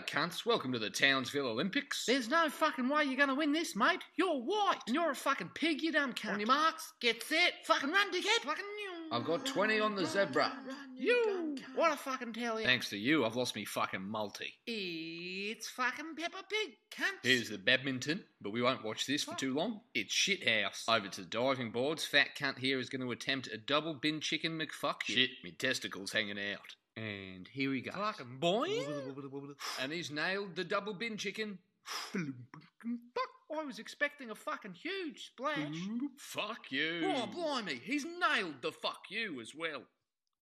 cunts. Welcome to the Townsville Olympics. There's no fucking way you're going to win this, mate. You're white. And you're a fucking pig, you dumb cunt. On your marks, get set, fucking run, dickhead. Fucking I've got 20 on the zebra. You! What a fucking tell you. Thanks to you, I've lost me fucking multi. It's fucking Peppa Pig, cunt. Here's the badminton, but we won't watch this for too long. It's shithouse. Over to the diving boards. Fat cunt here is going to attempt a double bin chicken McFuck. Shit, me testicles hanging out. And here he goes. Fucking boy. And he's nailed the double bin chicken. Fuck, I was expecting a fucking huge splash. Fuck you. Oh, blimey, he's nailed the fuck you as well.